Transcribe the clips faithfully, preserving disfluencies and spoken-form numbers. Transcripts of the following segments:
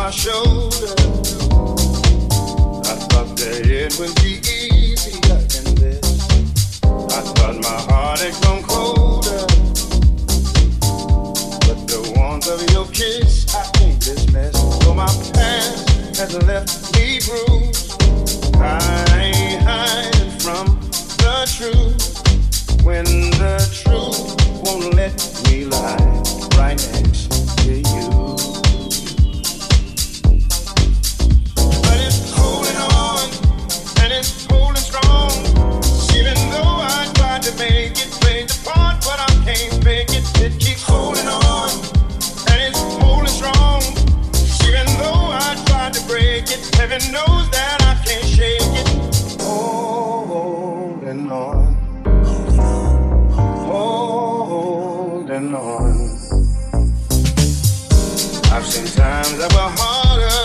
my shoulder. I thought that it would be easier than this. I thought my heart had grown colder, but the warmth of your kiss I can't dismiss. So my past has left me bruised. I ain't hiding from the truth when the truth won't let me lie right next to you. But it's holding on and it's holding strong. Even though I tried to make it, play the part, but I can't fake it. It keeps holding on and it's holding strong. Even though I tried to break it, heaven knows that I can't shake it. Holding on, holding on. I've seen times that were harder.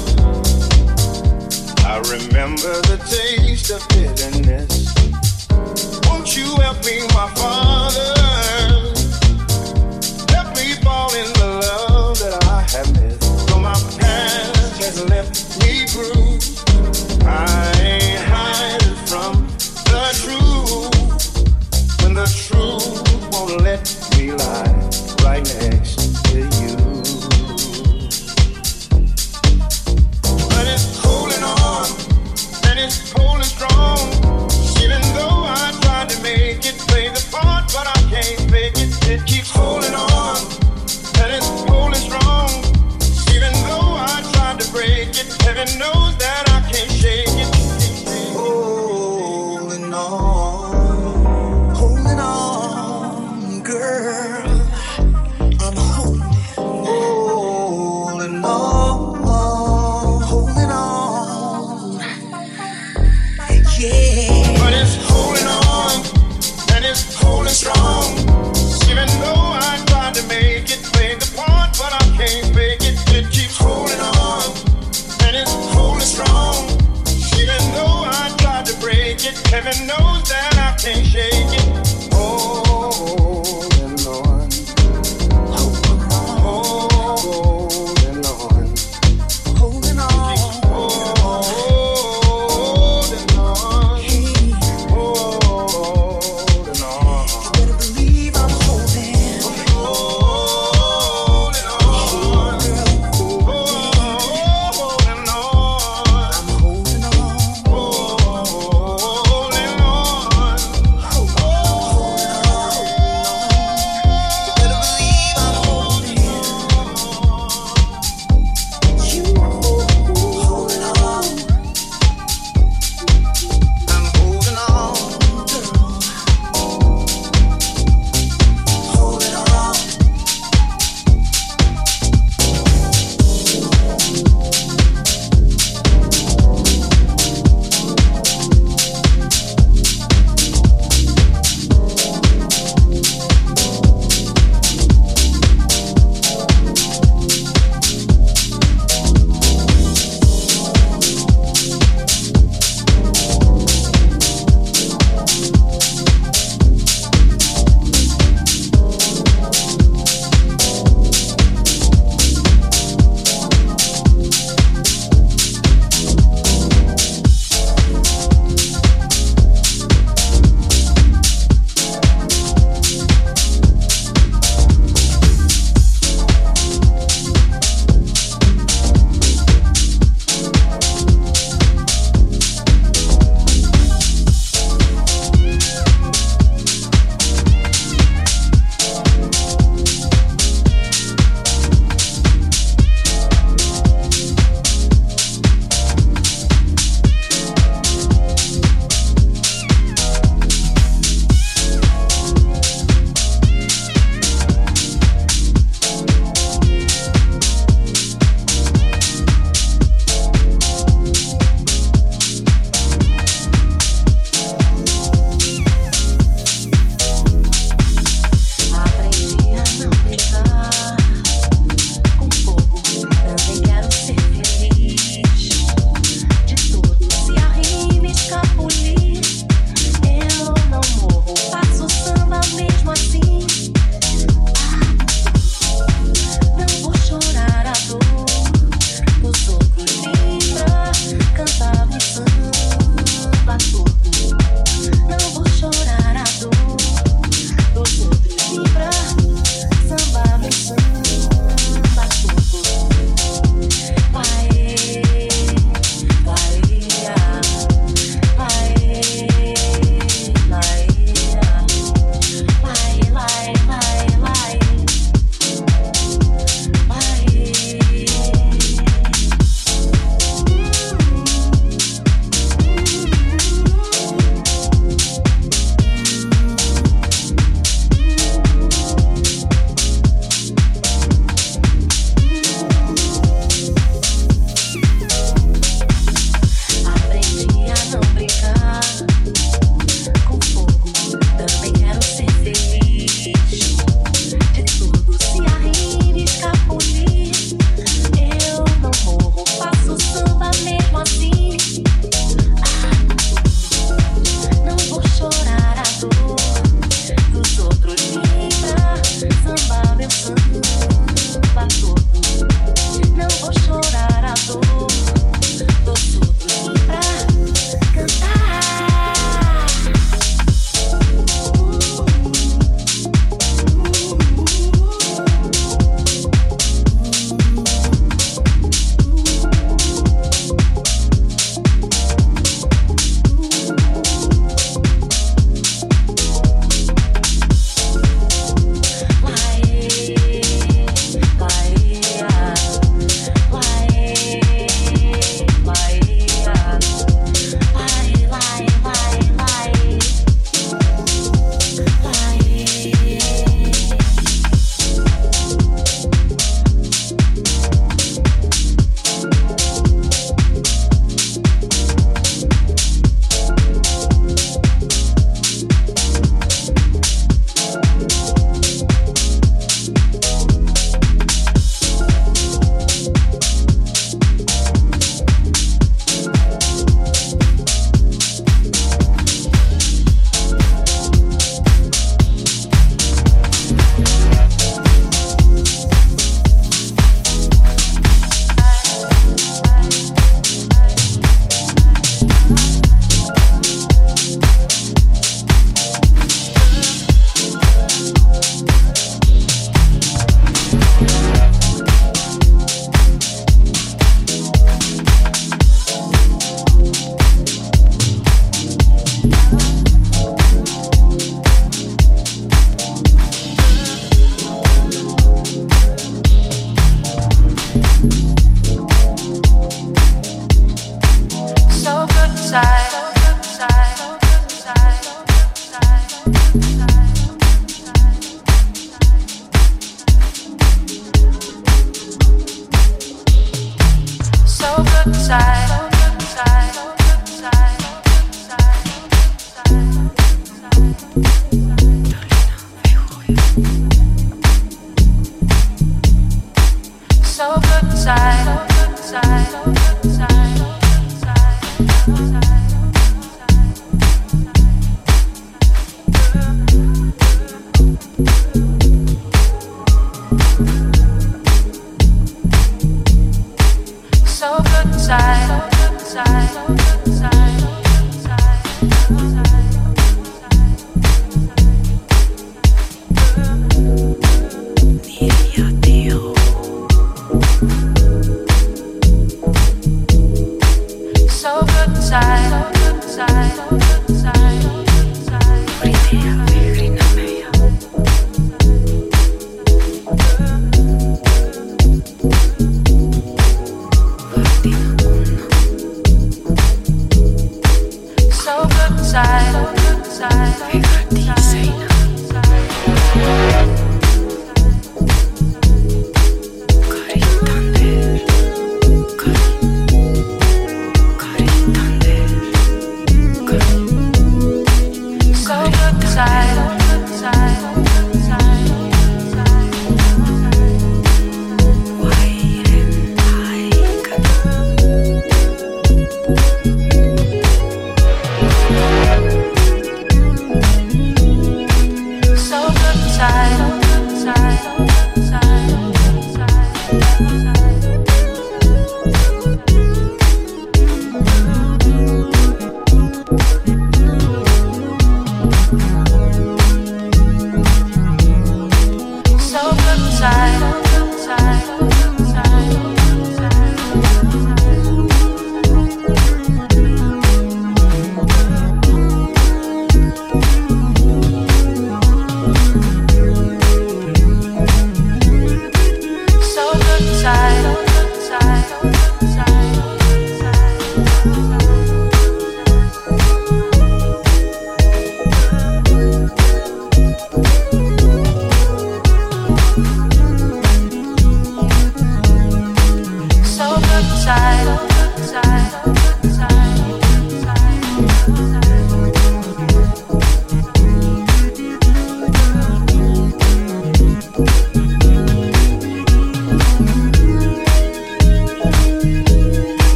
I remember the taste of bitterness. Won't you help me, my Father? Help me fall in the love that I have missed. So my past has left me bruised. I ain't hiding from the truth when the truth won't let me lie right next to you. But it's holding on and it's holding strong. Even though I tried to make it, play the part, but I can't fake it. It keeps holding on and it's holding strong. Even though I tried to break it, heaven knows that I can't shake it. Holding on, holding on, girl. I'm holding, holding on, holding on. Yeah. But it's holding on and it's holding strong. Even though I tried to make it, play the part, but I can't fake it. It keeps holding on and it's holding strong. Even though I tried to break it, heaven knows that I can't shake it. Holding on.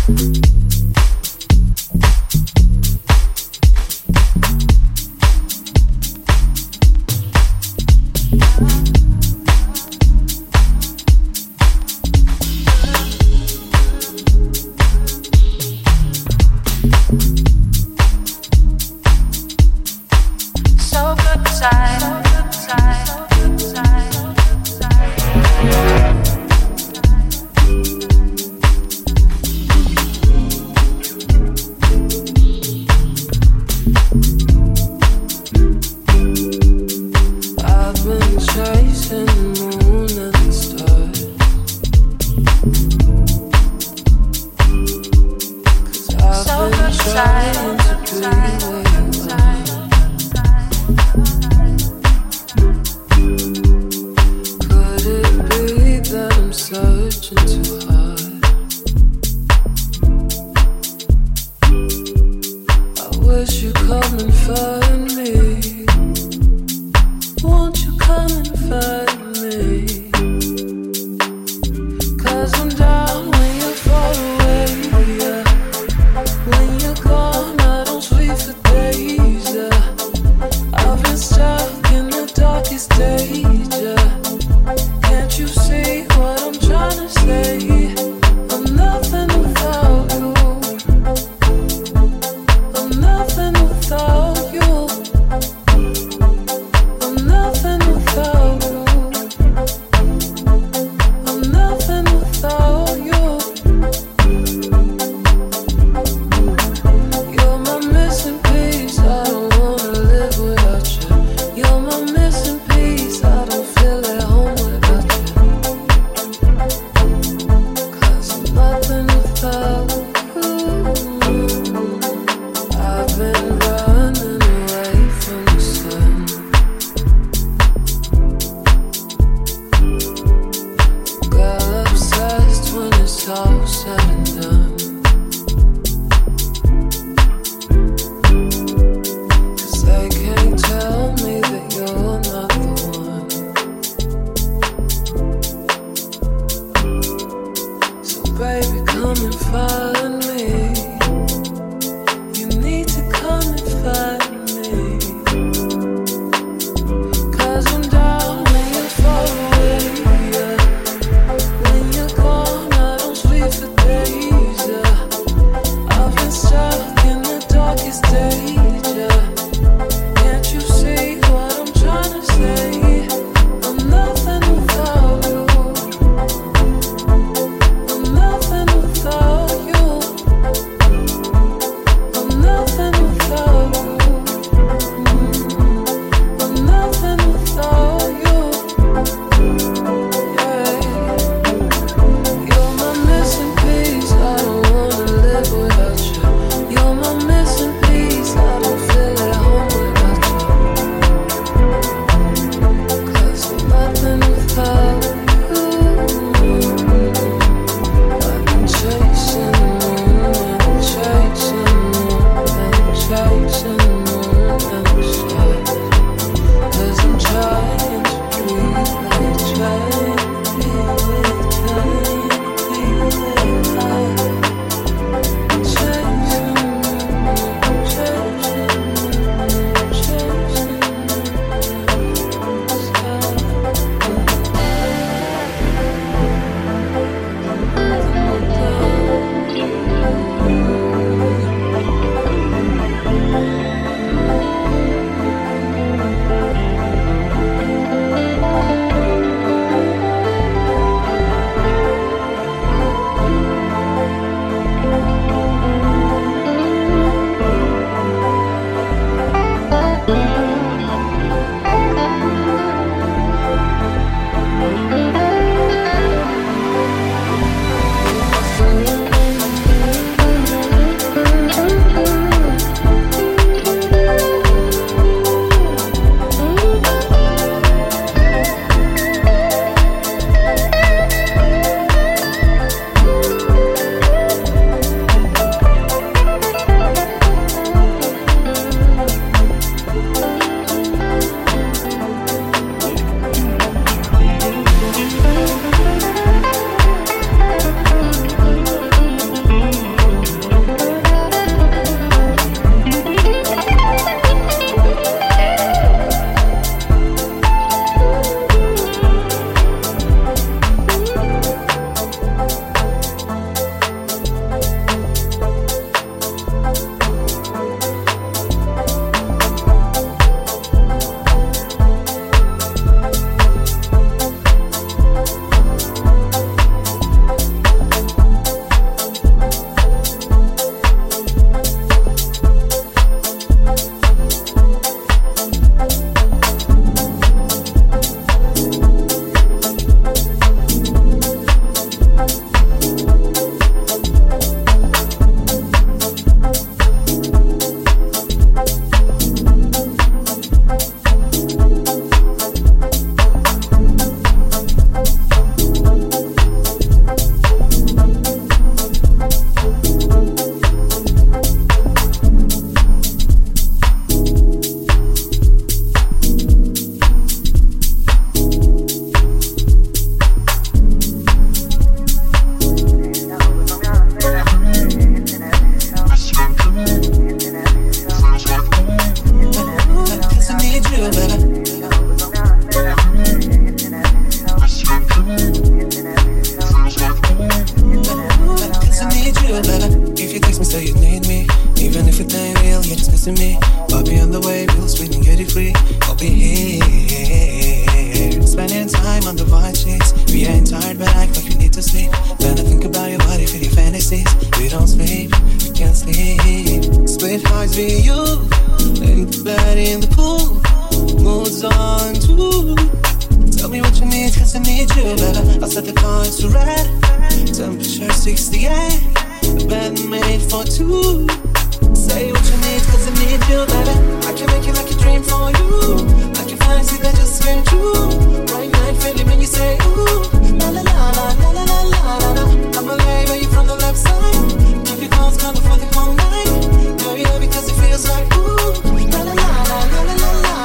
When you're gone, I don't sleep for say you need me, even if it ain't real, you're just missing me. I'll be on the way, real sweet and get it free. I'll be here, spending time on the white sheets. We ain't tired, but act like we need to sleep. Then I think about your body, feel your fantasies. We don't sleep, we can't sleep. Split highs with you, in the bed, in the pool. Moods on too. Tell me what you need, cause I need you, baby. I'll set the car to red. Temperature sixty-eight. A bed made for two. Say what you need, cause I need you, baby. I can make it like a dream for you. Like a fantasy that just came true. Right night feeling when you say ooh. La la la la la la la la la. I'm a label, you from the left side. Keep your calls coming for the whole night. Girl, yeah, because it feels like ooh. La la la la la la la la.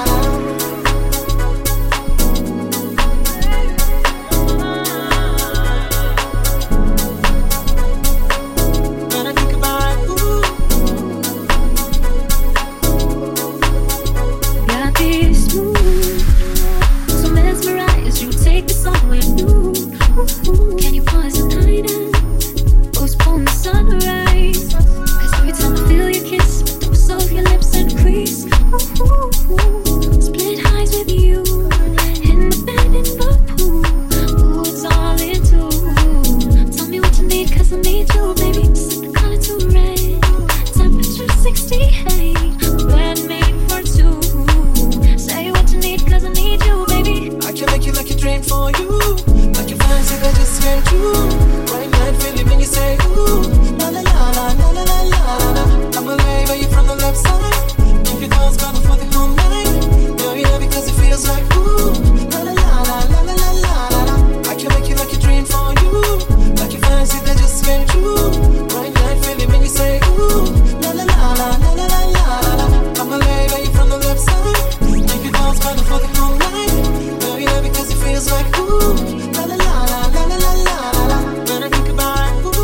Can you pause the night and postpone the sunrise? Cause every time I feel your kiss, my dose of your lips increase. Ooh, split highs with you, in the bed, in the pool. Ooh, it's all into. Tell me what you need, cause I need you, baby. Set the color to red. Temperature sixty-eight. A bed made for two. Say what you need, cause I need you, baby. I can make it like a dream for you. Like a fantasy that just came true. Right night feeling when you say ooh. La la la la la la la la la. I'm a label, you from the left side. Keep your calls coming for the whole night. Girl, yeah, because it feels like ooh. La la la la la la la la la. I can make it like a dream for you. Like a fantasy that just came true. Right night feeling when you say ooh. La la la la la la la la la. I'm a label, you from the left side. Keep your calls coming for the whole night. Girl, yeah, because it feels like ooh. La la la la la la la la la. When I think about it, ooh.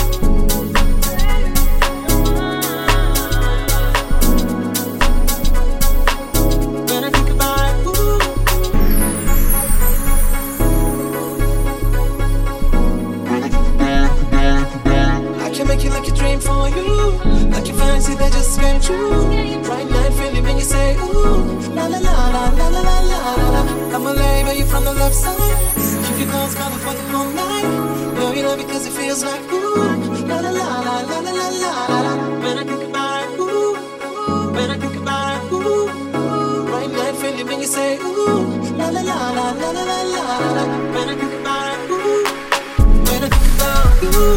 When I think about it, ooh. I can make it like a dream for you. Like a fantasy that just came true. Right night feeling when you say ooh. La la la la la la la la la. I'm a label, you from the left side. Keep your calls coming for the whole night. Girl, you know because it feels like ooh. La la la la la la la la la. When I think about it, ooh. When I think about it, ooh. Right night feeling when you say ooh. La la la la la la la la la. When I think about it, ooh. When I think about you.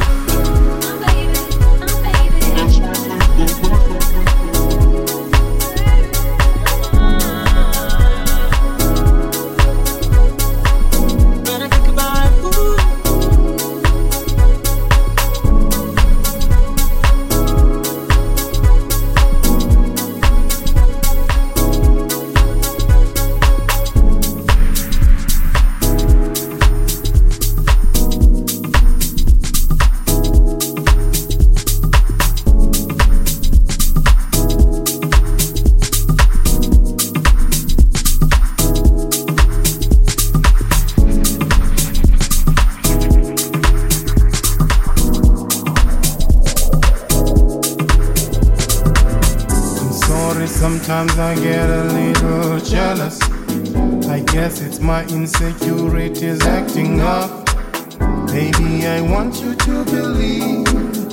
Sometimes I get a little jealous. I guess it's my insecurities acting up. Baby, I want you to believe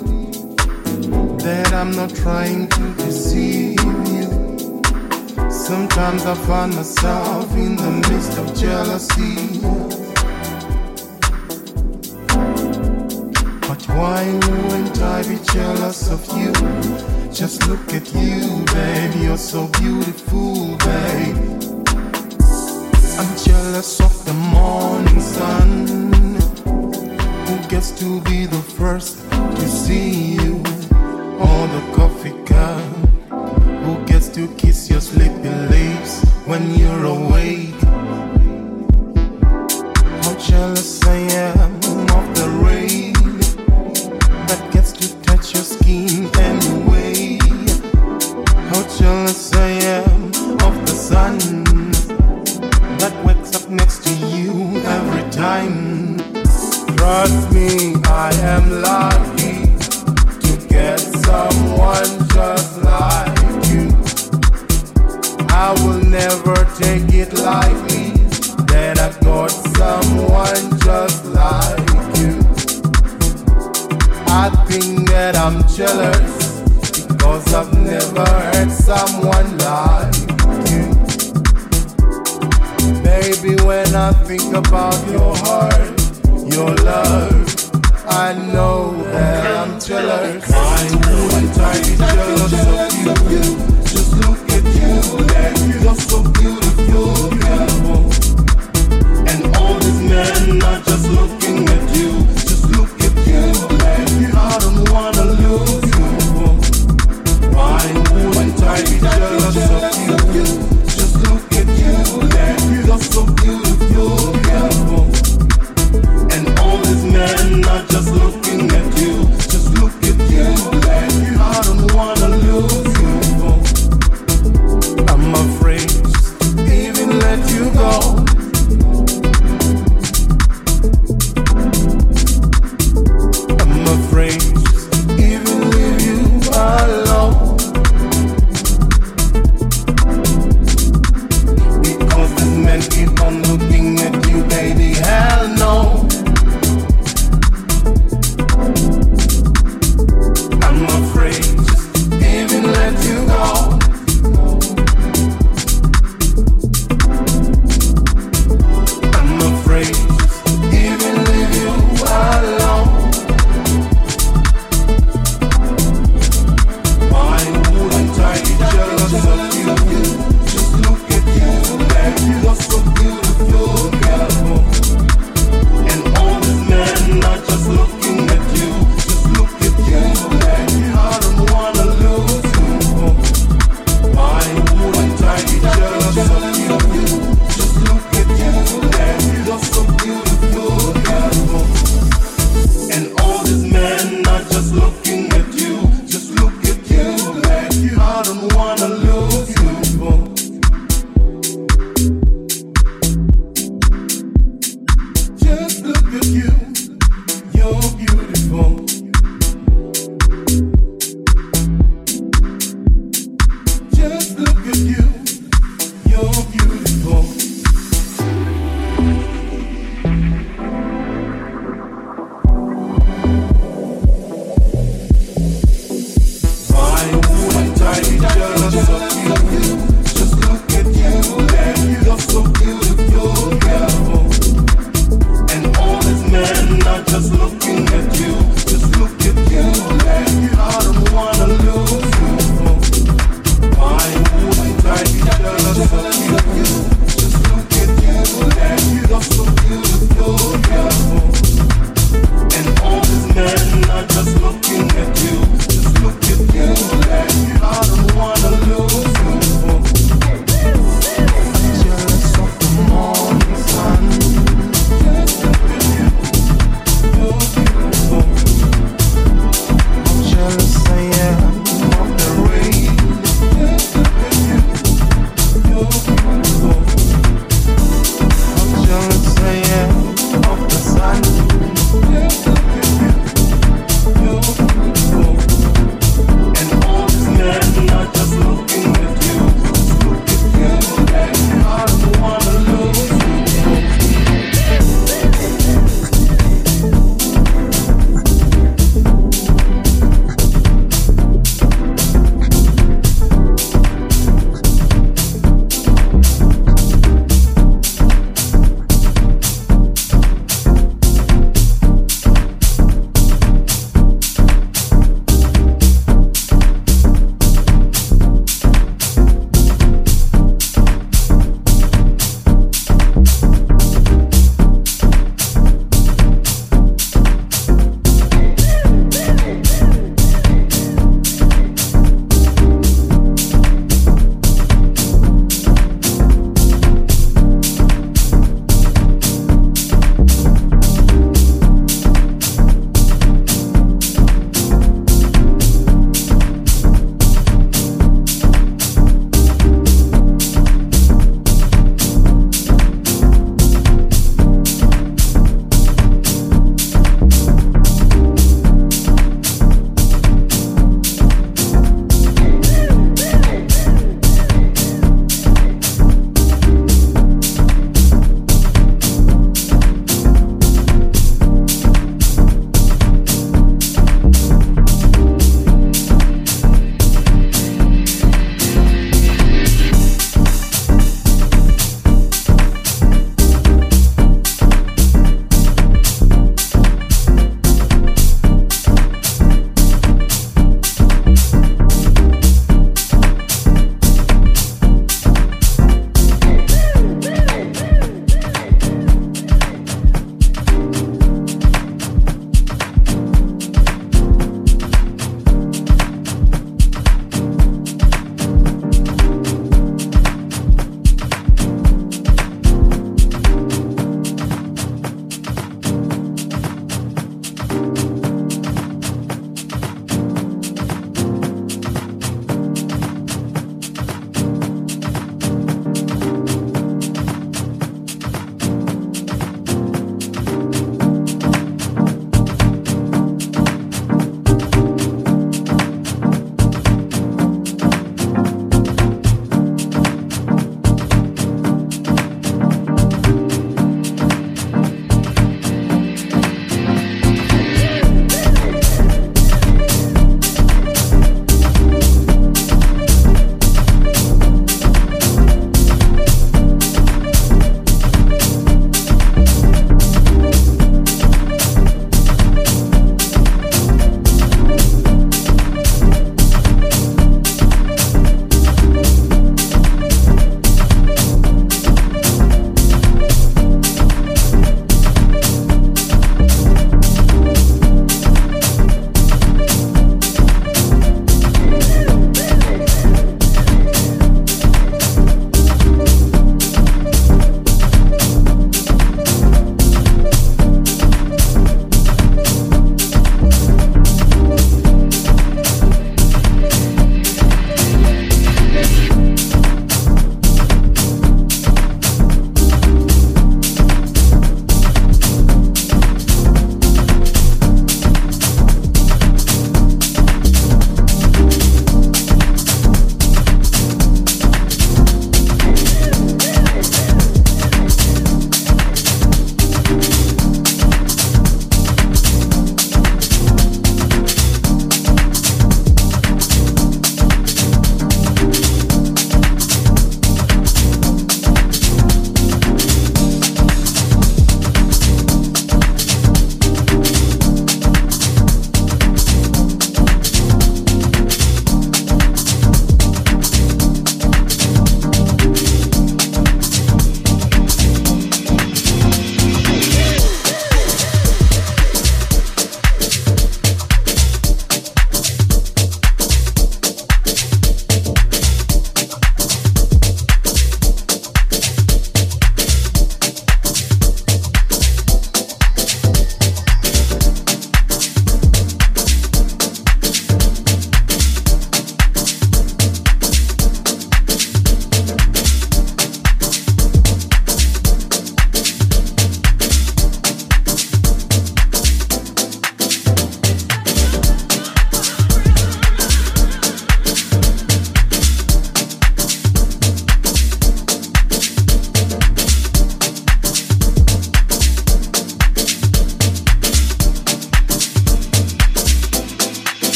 that I'm not trying to deceive you. Sometimes I find myself in the midst of jealousy. But why wouldn't I be jealous of you? Just look at you, babe, you're so beautiful, babe. I'm jealous of the morning sun, who gets to be the first to see you. Or the coffee cup, who gets to kiss your sleepy lips when you're awake. How jealous I am of the rain that gets to touch your skin anyway. How jealous I am of the sun that wakes up next to you every time. Trust me, I am lucky to that I'm jealous because I've never had someone like you. Baby, when I think about your heart, your love, I know that I'm jealous. Why wouldn't I be jealous of you? Just look at you, you're so beautiful, beautiful. And all these men are just looking at you. Just look at you, I don't wanna lose you. Why wouldn't I be jealous of you? Just look at you, you're so beautiful, beautiful. And all these men are just looking at you. Just look at you, I don't wanna lose you. I'm afraid to even let you go.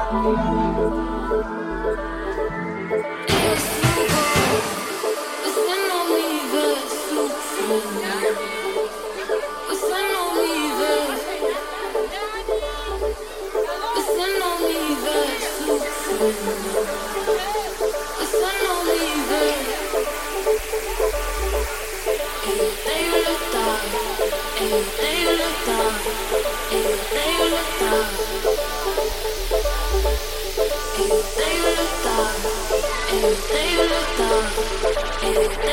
They